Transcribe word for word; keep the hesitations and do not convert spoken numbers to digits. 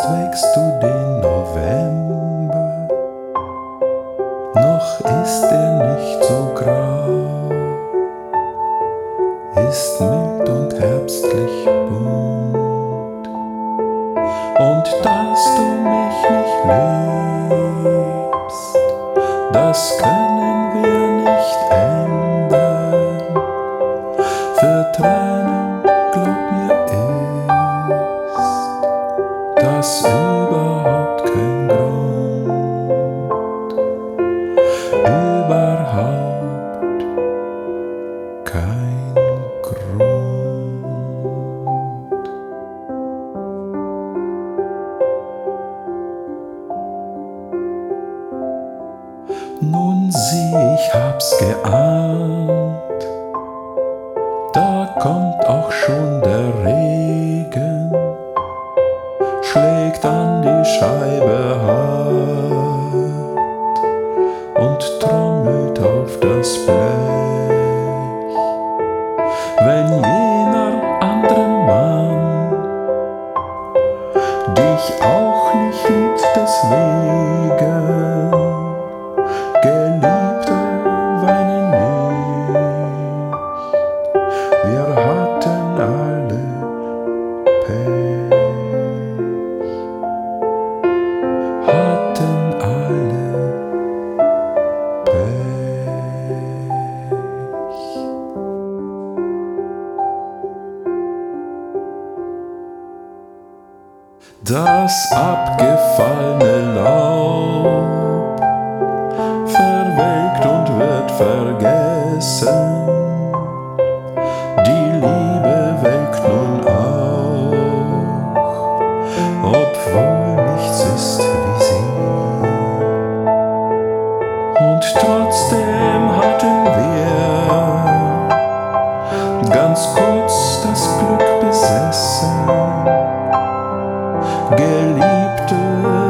wächst du den November, noch ist er nicht so grau, ist mild und herbstlich bunt. Und dass du mich nicht liebst, das können wir nicht ändern. Für Tränen, glaub mir, ist das überhaupt kein Grund. Überhaupt kein Grund. Nun sieh, ich hab's geahnt, da kommt auch schon der Regen, schlägt an die Scheibe hart und trommelt auf das Blech. Wenn jener andere Mann dich auch nicht liebt deswegen, Geliebte, weine nicht, wir hatten alle Pech, hatten alle Pech. Das abgefallene Laub verwelkt und wird vergessen, die Liebe welkt nun auch, obwohl nichts ist wie sie. Und trotzdem hatten wir ganz kurz das Glück besessen, Geliebte